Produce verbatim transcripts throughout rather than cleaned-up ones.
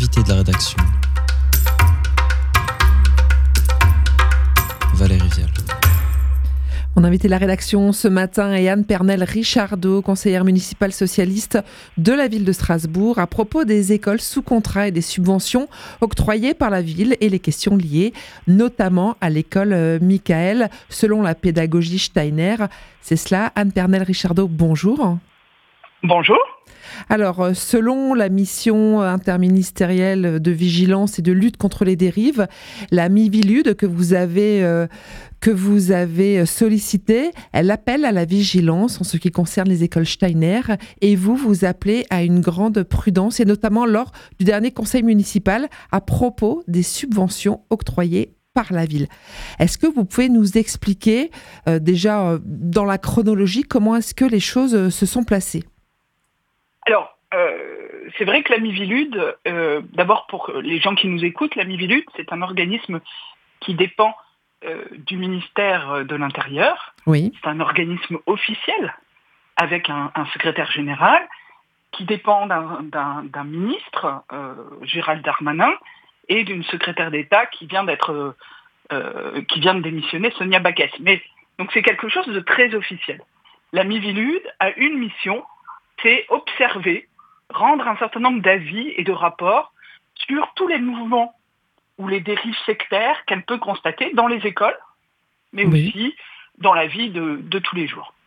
L'invité de la rédaction, Valérie Vial. Mon invité de la rédaction ce matin est Anne Pernelle-Richardot, conseillère municipale socialiste de la ville de Strasbourg, à propos des écoles sous contrat et des subventions octroyées par la ville et les questions liées notamment à l'école Michael, selon la pédagogie Steiner. C'est cela, Anne Pernelle-Richardot, bonjour. Bonjour. Alors, selon la mission interministérielle de vigilance et de lutte contre les dérives, la Miviludes que vous avez, euh, que vous avez sollicitée, elle appelle à la vigilance en ce qui concerne les écoles Steiner et vous, vous appelez à une grande prudence et notamment lors du dernier conseil municipal à propos des subventions octroyées par la ville. Est-ce que vous pouvez nous expliquer euh, déjà euh, dans la chronologie comment est-ce que les choses euh, se sont placées ? Alors, euh, c'est vrai que la Miviludes, euh, d'abord pour les gens qui nous écoutent, la Miviludes, c'est un organisme qui dépend euh, du ministère de l'Intérieur. Oui. C'est un organisme officiel avec un, un secrétaire général qui dépend d'un, d'un, d'un ministre, euh, Gérald Darmanin, et d'une secrétaire d'État qui vient d'être, euh, qui vient de démissionner, Sonia Backes. Mais donc c'est quelque chose de très officiel. La Miviludes a une mission, c'est observer, rendre un certain nombre d'avis et de rapports sur tous les mouvements ou les dérives sectaires qu'elle peut constater dans les écoles, mais oui. aussi dans la vie de, de tous les jours.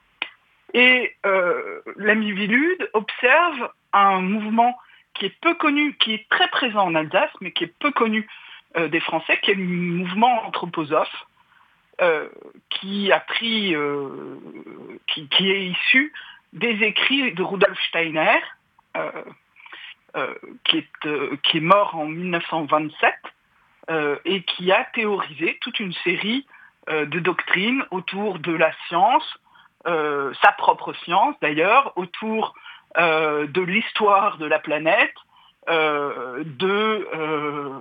Et euh, la Miviludes observe un mouvement qui est peu connu, qui est très présent en Alsace, mais qui est peu connu euh, des Français, qui est le mouvement anthroposophe, euh, qui a pris, euh, qui, qui est issu des écrits de Rudolf Steiner, euh, euh, qui, est, euh, qui est mort en dix-neuf cent vingt-sept, euh, et qui a théorisé toute une série euh, de doctrines autour de la science, euh, sa propre science d'ailleurs, autour euh, de l'histoire de la planète, euh, de, euh,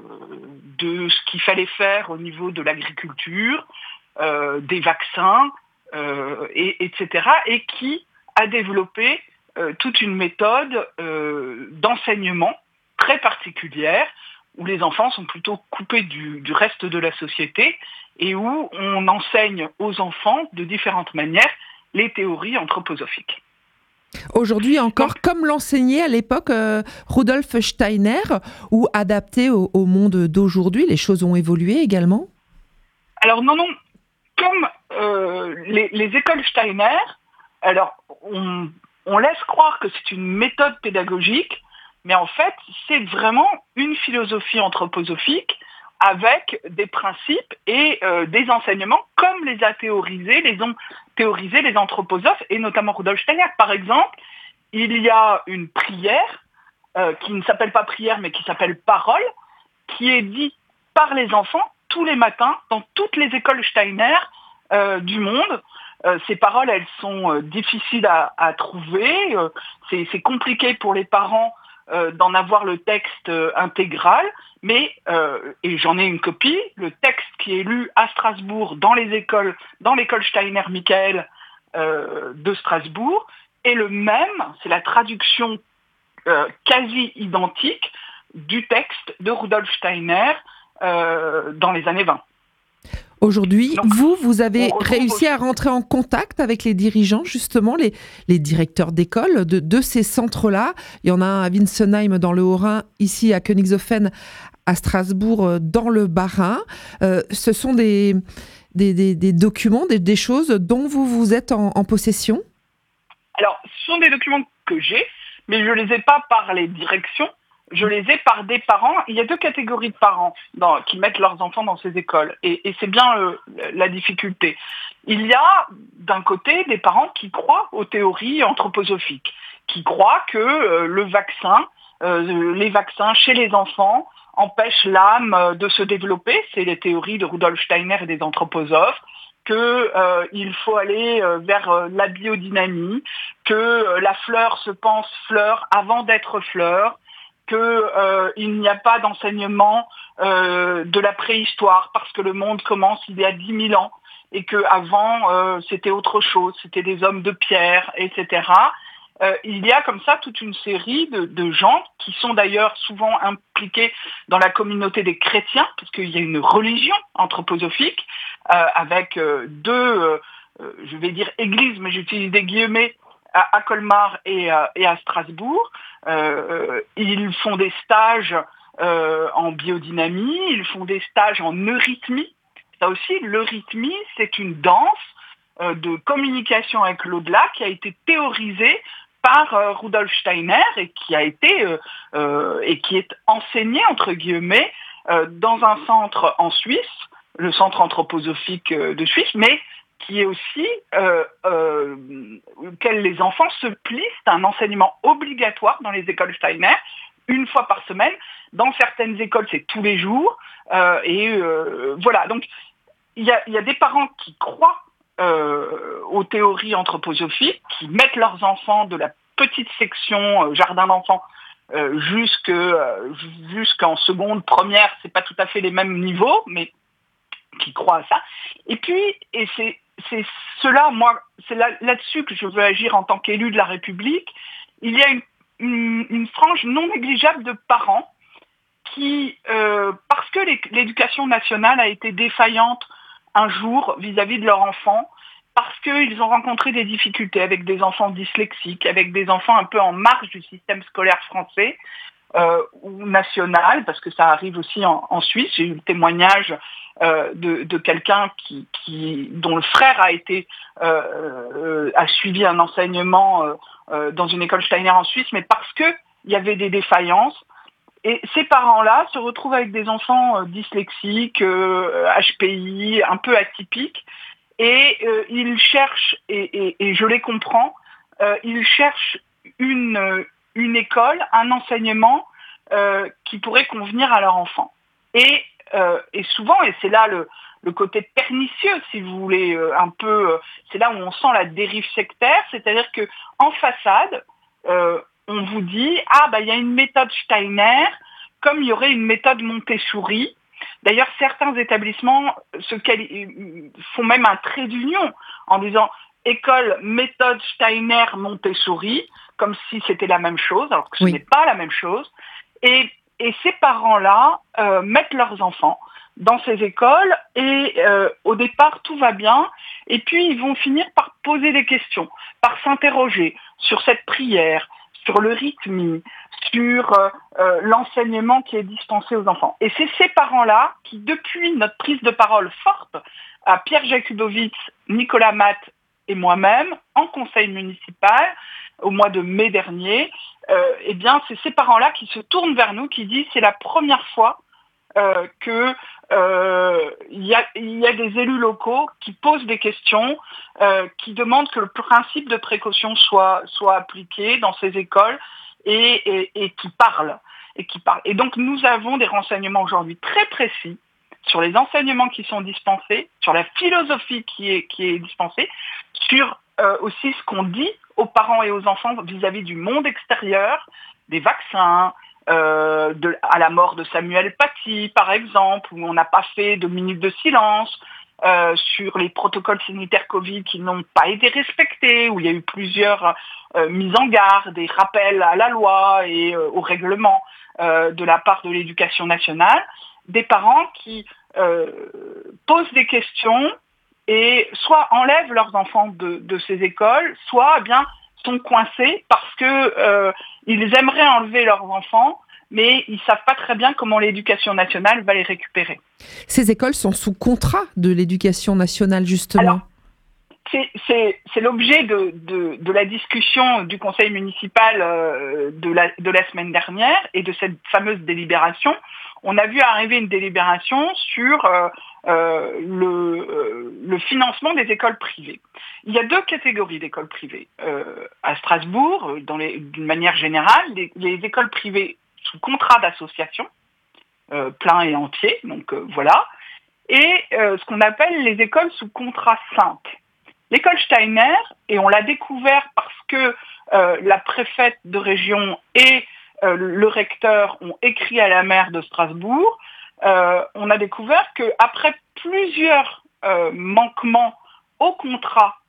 de ce qu'il fallait faire au niveau de l'agriculture, euh, des vaccins, euh, et, etc., et qui a développé euh, toute une méthode euh, d'enseignement très particulière où les enfants sont plutôt coupés du, du reste de la société et où on enseigne aux enfants de différentes manières les théories anthroposophiques. Aujourd'hui encore, Donc, comme l'enseignait à l'époque euh, Rudolf Steiner, ou adapté au, au monde d'aujourd'hui, les choses ont évolué également ? Alors non, non, comme euh, les, les écoles Steiner, alors on, on laisse croire que c'est une méthode pédagogique, mais en fait, c'est vraiment une philosophie anthroposophique avec des principes et euh, des enseignements comme les a théorisés, les ont théorisés les anthroposophes et notamment Rudolf Steiner. Par exemple, il y a une prière euh, qui ne s'appelle pas prière mais qui s'appelle parole, qui est dite par les enfants tous les matins dans toutes les écoles Steiner euh, du monde. Euh, ces paroles, elles sont euh, difficiles à, à trouver, euh, c'est, c'est compliqué pour les parents euh, d'en avoir le texte euh, intégral, mais, euh, et j'en ai une copie, le texte qui est lu à Strasbourg dans les écoles, dans l'école Steiner Michael euh, de Strasbourg, est le même, c'est la traduction euh, quasi identique du texte de Rudolf Steiner euh, dans les années vingt. Aujourd'hui, Donc, vous, vous avez réussi aussi... à rentrer en contact avec les dirigeants, justement, les, les directeurs d'école de, de ces centres-là. Il y en a un à Winsenheim dans le Haut-Rhin, ici à Königshofen, à Strasbourg dans le Bas-Rhin. Euh, ce sont des, des, des, des documents, des, des choses dont vous vous êtes en, en possession ? Alors, ce sont des documents que j'ai, mais je ne les ai pas par les directions. Je les ai par des parents. Il y a deux catégories de parents dans, qui mettent leurs enfants dans ces écoles. Et, et c'est bien euh, la difficulté. Il y a d'un côté des parents qui croient aux théories anthroposophiques, qui croient que euh, le vaccin, euh, les vaccins chez les enfants empêchent l'âme euh, de se développer. C'est les théories de Rudolf Steiner et des anthroposophes. Qu'il euh, faut aller euh, vers euh, la biodynamie, que euh, la fleur se pense fleur avant d'être fleur, qu'il euh, n'y a pas d'enseignement euh, de la préhistoire parce que le monde commence il y a dix mille ans et qu'avant euh, c'était autre chose, c'était des hommes de pierre, et cetera. euh, il y a comme ça toute une série de, de gens qui sont d'ailleurs souvent impliqués dans la communauté des chrétiens, parce qu'il y a une religion anthroposophique euh, avec euh, deux, euh, je vais dire églises, mais j'utilise des guillemets, à, à Colmar et, euh, et à Strasbourg. Euh, ils font des stages euh, en biodynamie, ils font des stages en eurythmie. Ça aussi, l'eurythmie, c'est une danse euh, de communication avec l'au-delà qui a été théorisée par euh, Rudolf Steiner et qui a été euh, euh, et qui est enseignée entre guillemets euh, dans un centre en Suisse, le centre anthroposophique euh, de Suisse, mais qui est aussi euh, euh, auquel les enfants se plient. C'est un enseignement obligatoire dans les écoles Steiner, une fois par semaine. Dans certaines écoles, c'est tous les jours. Euh, et euh, voilà. Donc, il y a, y a des parents qui croient euh, aux théories anthroposophiques, qui mettent leurs enfants de la petite section euh, jardin d'enfants euh, jusque, euh, jusqu'en seconde, première. C'est pas tout à fait les mêmes niveaux, mais qui croient à ça. Et puis, et c'est, c'est cela, moi, c'est là, là-dessus que je veux agir en tant qu'élu de la République. Il y a une, une, une frange non négligeable de parents qui, euh, parce que l'éducation nationale a été défaillante un jour vis-à-vis de leurs enfants, parce qu'ils ont rencontré des difficultés avec des enfants dyslexiques, avec des enfants un peu en marge du système scolaire français euh, ou national, parce que ça arrive aussi en, en Suisse. J'ai eu le témoignage euh, de, de quelqu'un qui, qui, dont le frère a été euh, euh, a suivi un enseignement euh, euh, dans une école Steiner en Suisse, mais parce que il y avait des défaillances. Et ces parents-là se retrouvent avec des enfants euh, dyslexiques, euh, H P I, un peu atypiques, et euh, ils cherchent, et, et, et je les comprends, euh, ils cherchent une, une école, un enseignement euh, qui pourrait convenir à leur enfant. Et, euh, et souvent, et c'est là le, le côté pernicieux, si vous voulez, euh, un peu, euh, c'est là où on sent la dérive sectaire, c'est-à-dire qu'en façade, euh, on vous dit, ah, bah, il y a une méthode Steiner, comme il y aurait une méthode Montessori. D'ailleurs, certains établissements se quali- font même un trait d'union en disant école méthode Steiner Montessori, comme si c'était la même chose, alors que ce Oui. n'est pas la même chose. Et, et ces parents-là euh, mettent leurs enfants dans ces écoles et euh, au départ, tout va bien. Et puis, ils vont finir par poser des questions, par s'interroger sur cette prière, sur le rythme, sur euh, euh, l'enseignement qui est dispensé aux enfants. Et c'est ces parents-là qui, depuis notre prise de parole forte à Pierre Jakubowicz, Nicolas Matt et moi-même, en conseil municipal, au mois de mai dernier, euh, eh bien, c'est ces parents-là qui se tournent vers nous, qui disent c'est la première fois euh, que euh, il y a, il y a des élus locaux qui posent des questions, euh, qui demandent que le principe de précaution soit, soit appliqué dans ces écoles et, et, et qui parlent, et qui parlent. Et donc nous avons des renseignements aujourd'hui très précis sur les enseignements qui sont dispensés, sur la philosophie qui est, qui est dispensée, sur euh, aussi ce qu'on dit aux parents et aux enfants vis-à-vis du monde extérieur, des vaccins, Euh, de, à la mort de Samuel Paty, par exemple, où on n'a pas fait de minute de silence, euh, sur les protocoles sanitaires Covid qui n'ont pas été respectés, où il y a eu plusieurs euh, mises en garde et rappels à la loi et euh, au règlement euh, de la part de l'Éducation nationale, des parents qui euh, posent des questions et soit enlèvent leurs enfants de, de ces écoles, soit eh bien sont coincés parce que euh, ils aimeraient enlever leurs enfants, mais ils savent pas très bien comment l'Éducation nationale va les récupérer. Ces écoles sont sous contrat de l'Éducation nationale, justement. Alors, c'est, c'est, c'est l'objet de, de, de la discussion du conseil municipal euh, de, la, de la semaine dernière et de cette fameuse délibération. On a vu arriver une délibération sur euh, euh, le, euh, le financement des écoles privées. Il y a deux catégories d'écoles privées. Euh, à Strasbourg, dans les, d'une manière générale, les, les écoles privées sous contrat d'association, euh, plein et entier, donc euh, voilà, et euh, ce qu'on appelle les écoles sous contrat simple. L'école Steiner, et on l'a découvert parce que euh, la préfète de région et euh, le recteur ont écrit à la maire de Strasbourg, euh, on a découvert qu'après plusieurs euh, manquements au contrat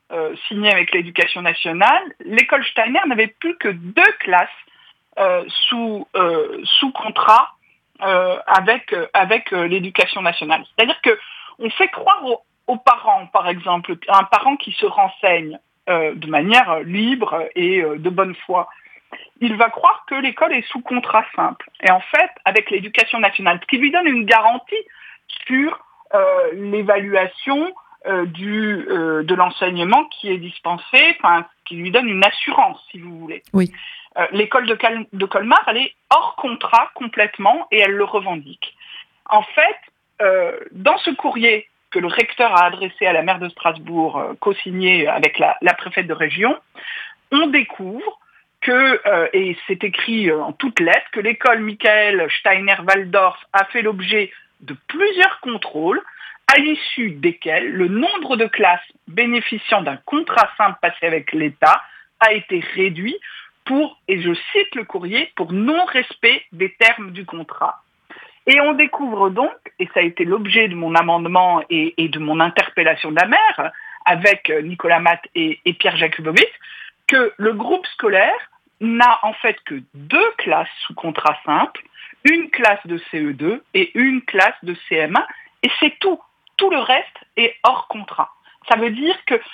euh, signé avec l'Éducation nationale, l'école Steiner n'avait plus que deux classes euh, sous, euh, sous contrat euh, avec, euh, avec euh, l'Éducation nationale. C'est-à-dire qu'on fait croire aux, aux parents, par exemple, un parent qui se renseigne euh, de manière libre et euh, de bonne foi, il va croire que l'école est sous contrat simple. Et en fait, avec l'Éducation nationale, ce qui lui donne une garantie sur euh, l'évaluation euh, du, euh, de l'enseignement qui est dispensé, enfin, qui lui donne une assurance, si vous voulez. Oui. Euh, l'école de, Cal- de Colmar, elle est hors contrat complètement et elle le revendique. En fait, euh, dans ce courrier que le recteur a adressé à la maire de Strasbourg, euh, co-signé avec la, la préfète de région, on découvre que, euh, et c'est écrit en toutes lettres, que l'école Michael Steiner-Waldorf a fait l'objet de plusieurs contrôles, à l'issue desquels le nombre de classes bénéficiant d'un contrat simple passé avec l'État a été réduit pour, et je cite le courrier, pour non-respect des termes du contrat. Et on découvre donc, et ça a été l'objet de mon amendement et, et de mon interpellation de la maire, avec Nicolas Matt et, et Pierre Jakubowicz, que le groupe scolaire n'a en fait que deux classes sous contrat simple, une classe de C E deux et une classe de C M un, et c'est tout. Tout le reste est hors contrat. Ça veut dire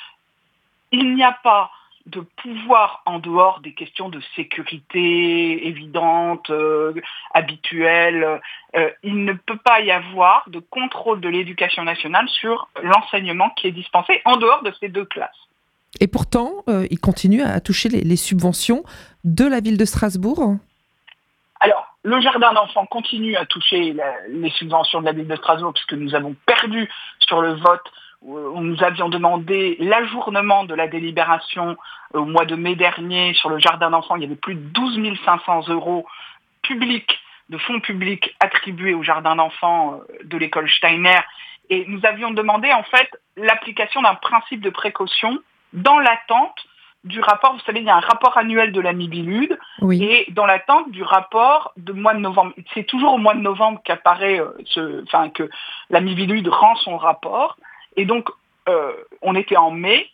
qu'il n'y a pas de pouvoir en dehors des questions de sécurité évidentes, euh, habituelles. Euh, il ne peut pas y avoir de contrôle de l'Éducation nationale sur l'enseignement qui est dispensé en dehors de ces deux classes. Et pourtant, euh, il continue à toucher les, les subventions de la ville de Strasbourg ? Alors, le jardin d'enfants continue à toucher la, les subventions de la ville de Strasbourg puisque nous avons perdu sur le vote où nous avions demandé l'ajournement de la délibération au mois de mai dernier sur le jardin d'enfants. Il y avait plus de douze mille cinq cents euros publics, de fonds publics attribués au jardin d'enfants de l'école Steiner. Et nous avions demandé en fait l'application d'un principe de précaution dans l'attente du rapport. Vous savez, il y a un rapport annuel de la Miviludes, oui. Et dans l'attente du rapport de mois de novembre. C'est toujours au mois de novembre qu'apparaît, euh, ce, enfin, que la Miviludes rend son rapport. Et donc, euh, on était en mai.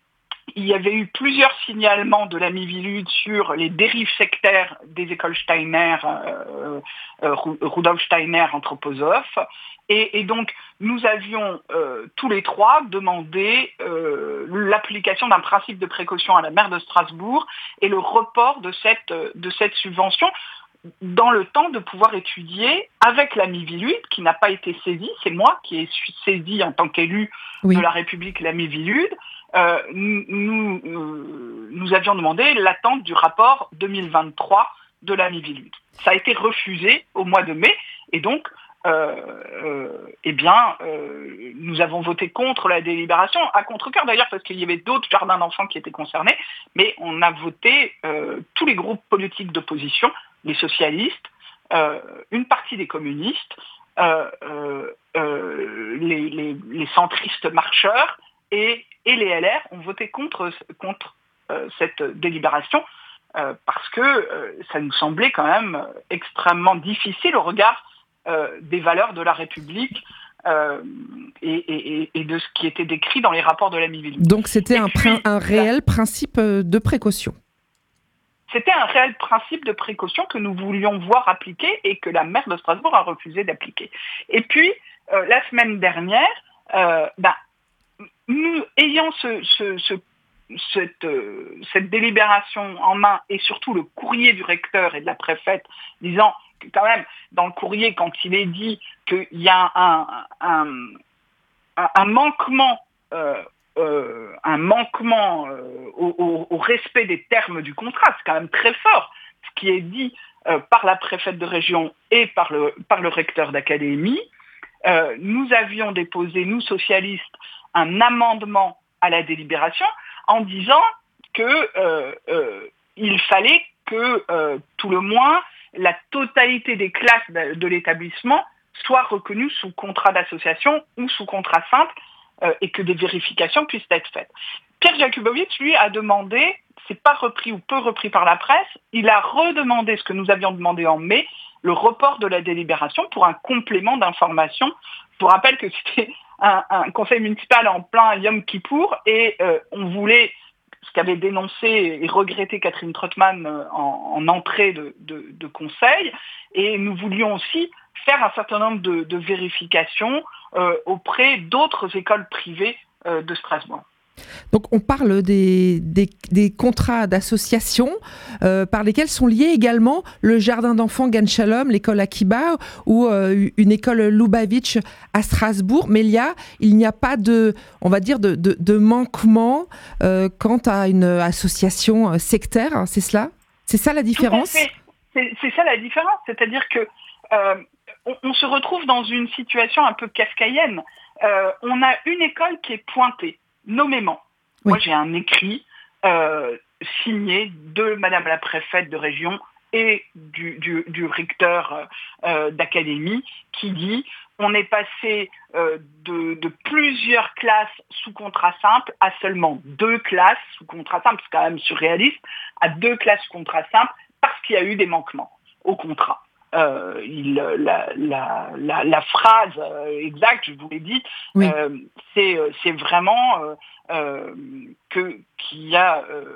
Il y avait eu plusieurs signalements de la Miviludes sur les dérives sectaires des écoles Steiner, euh, euh, Rudolf Steiner, Anthroposoph. Et, et donc, nous avions euh, tous les trois demandé euh, l'application d'un principe de précaution à la maire de Strasbourg et le report de cette, de cette subvention dans le temps de pouvoir étudier avec la Miviludes, qui n'a pas été saisie. C'est moi qui ai saisi en tant qu'élu oui. de la République la Miviludes. Euh, nous, euh, nous avions demandé l'attente du rapport deux mille vingt-trois de la Miviludes. Ça a été refusé au mois de mai, et donc Euh, euh, eh bien, euh, nous avons voté contre la délibération, à contre-cœur d'ailleurs, parce qu'il y avait d'autres jardins d'enfants qui étaient concernés, mais on a voté euh, tous les groupes politiques d'opposition, les socialistes, euh, une partie des communistes, euh, euh, euh, les, les, les centristes marcheurs et, et les L R ont voté contre, contre euh, cette délibération, euh, parce que euh, ça nous semblait quand même extrêmement difficile au regard Euh, des valeurs de la République euh, et, et, et de ce qui était décrit dans les rapports de la Miviludes. Donc c'était un, puis, un réel la... principe de précaution. C'était un réel principe de précaution que nous voulions voir appliqué et que la maire de Strasbourg a refusé d'appliquer. Et puis, euh, la semaine dernière, euh, ben, nous ayant ce, ce, ce, cette, euh, cette délibération en main et surtout le courrier du recteur et de la préfète disant que quand même, dans le courrier, quand il est dit qu'il y a un, un, un, un manquement, euh, euh, un manquement euh, au, au, au respect des termes du contrat, c'est quand même très fort, ce qui est dit euh, par la préfète de région et par le, par le recteur d'académie. Euh, nous avions déposé, nous socialistes, un amendement à la délibération en disant qu'il euh, euh, fallait que, euh, tout le moins, la totalité des classes de l'établissement soit reconnue sous contrat d'association ou sous contrat simple euh, et que des vérifications puissent être faites. Pierre Jakubowicz, lui, a demandé, c'est pas repris ou peu repris par la presse, il a redemandé ce que nous avions demandé en mai, le report de la délibération pour un complément d'information. Je vous rappelle que c'était un, un conseil municipal en plein Yom Kippour et euh, on voulait, ce qu'avait dénoncé et regretté Catherine Trottmann en, en entrée de, de, de conseil, et nous voulions aussi faire un certain nombre de, de vérifications euh, auprès d'autres écoles privées euh, de Strasbourg. Donc on parle des, des, des contrats d'association euh, par lesquels sont liés également le jardin d'enfants Gan Shalom, l'école Akiba ou euh, une école Lubavitch à Strasbourg. Mais il y a, il n'y a pas de, on va dire, de, de, de manquement euh, quant à une association sectaire, hein, c'est cela ? C'est ça la différence ? Tout à fait. C'est, c'est ça la différence, c'est-à-dire que euh, on, on se retrouve dans une situation un peu kafkaïenne. Euh, on a une école qui est pointée, nommément. Oui. Moi, j'ai un écrit euh, signé de Madame la préfète de région et du, du, du recteur euh, d'académie qui dit on est passé euh, de, de plusieurs classes sous contrat simple à seulement deux classes sous contrat simple, c'est quand même surréaliste, à deux classes sous contrat simple parce qu'il y a eu des manquements au contrat. Euh, il, la, la, la, la phrase euh, exacte, je vous l'ai dit, oui. euh, c'est, c'est vraiment euh, euh, que, qu'il y a... Euh,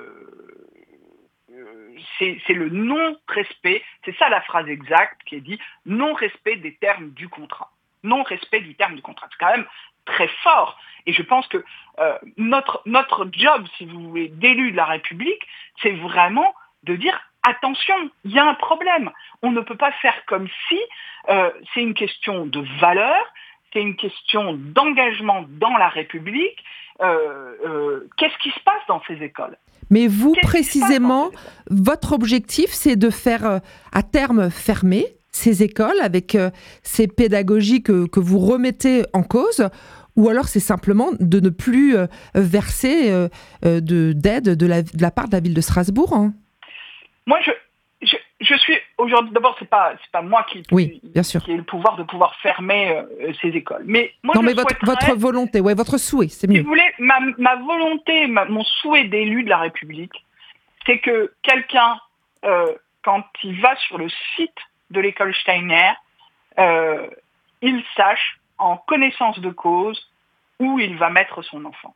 c'est, c'est le non-respect, c'est ça la phrase exacte qui est dit, non-respect des termes du contrat. Non-respect du terme du contrat. C'est quand même très fort. Et je pense que euh, notre, notre job, si vous voulez, d'élu de la République, c'est vraiment de dire attention, il y a un problème. On ne peut pas faire comme si euh, c'est une question de valeur, c'est une question d'engagement dans la République. Euh, euh, qu'est-ce qui se passe dans ces écoles ? Mais vous, qu'est-ce précisément, votre objectif, c'est de faire euh, à terme fermer ces écoles avec euh, ces pédagogies que, que vous remettez en cause, ou alors c'est simplement de ne plus euh, verser euh, de, d'aide de la, de la part de la ville de Strasbourg, hein ? Moi, je, je, je suis aujourd'hui. D'abord, c'est pas c'est pas moi qui, oui, bien sûr. qui ai le pouvoir de pouvoir fermer euh, ces écoles. Mais moi, non, je mais votre, votre volonté, ouais, votre souhait, c'est mieux. Si vous voulez, ma, ma volonté, ma, mon souhait d'élu de la République, c'est que quelqu'un, euh, quand il va sur le site de l'école Steiner, euh, il sache en connaissance de cause où il va mettre son enfant,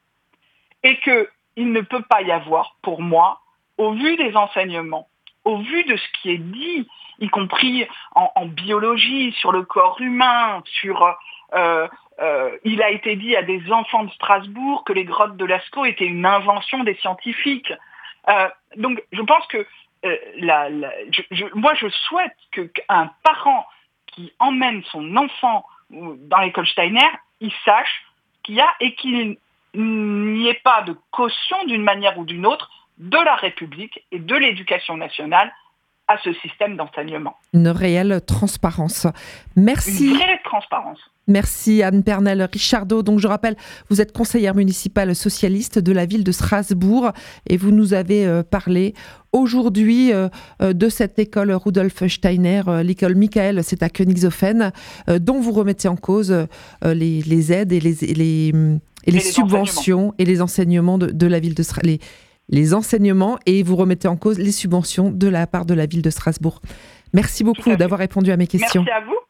et que il ne peut pas y avoir, pour moi, au vu des enseignements, au vu de ce qui est dit, y compris en, en biologie, sur le corps humain, sur... Euh, euh, il a été dit à des enfants de Strasbourg que les grottes de Lascaux étaient une invention des scientifiques. Euh, donc, je pense que... Euh, la, la, je, je, moi, je souhaite que, qu'un parent qui emmène son enfant dans l'école Steiner, il sache qu'il y a et qu'il n'y ait pas de caution d'une manière ou d'une autre de la République et de l'éducation nationale à ce système d'enseignement. Une réelle transparence. Merci. Une vraie transparence. Merci Anne Pernelle-Richardot. Donc je rappelle, vous êtes conseillère municipale socialiste de la ville de Strasbourg et vous nous avez euh, parlé aujourd'hui euh, de cette école Rudolf Steiner, euh, l'école Michael, c'est à Königshofen, euh, dont vous remettez en cause euh, les, les aides et les, et les, et les, et les subventions et les enseignements de, de la ville de Strasbourg. Les enseignements et vous remettez en cause les subventions de la part de la ville de Strasbourg. Merci beaucoup d'avoir répondu à mes questions. Merci à vous.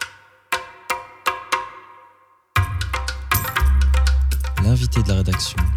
L'invité de la rédaction.